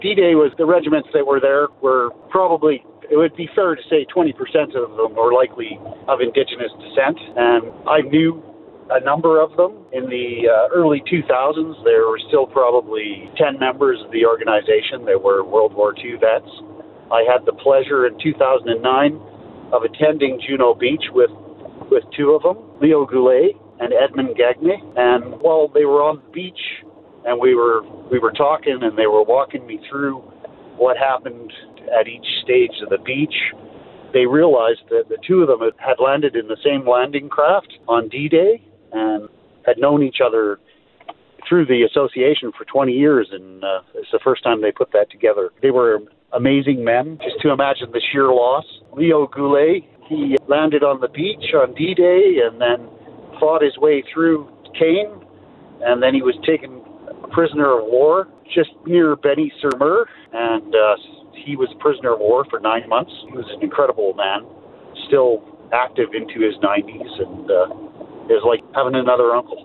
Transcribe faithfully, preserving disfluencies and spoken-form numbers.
D-Day was the regiments that were there were probably, it would be fair to say twenty percent of them were likely of Indigenous descent. And I knew a number of them. In the uh, early two thousands, there were still probably ten members of the organization that were World War Two vets. I had the pleasure in two thousand nine of attending Juno Beach with, with two of them, Leo Goulet and Edmund Gagne. And while they were on the beach and we were we were talking and they were walking me through what happened at each stage of the beach, they realized that the two of them had landed in the same landing craft on D-Day and had known each other through the association for twenty years, and uh, it's the first time they put that together. They were amazing men. Just to imagine the sheer loss. Leo Goulet, he landed on the beach on D-Day and then fought his way through Caen, and then he was taken prisoner of war just near Beny-sur-Mer, and uh, he was prisoner of war for nine months. He was an incredible man, still active into his nineties, and uh, it was like having another uncle.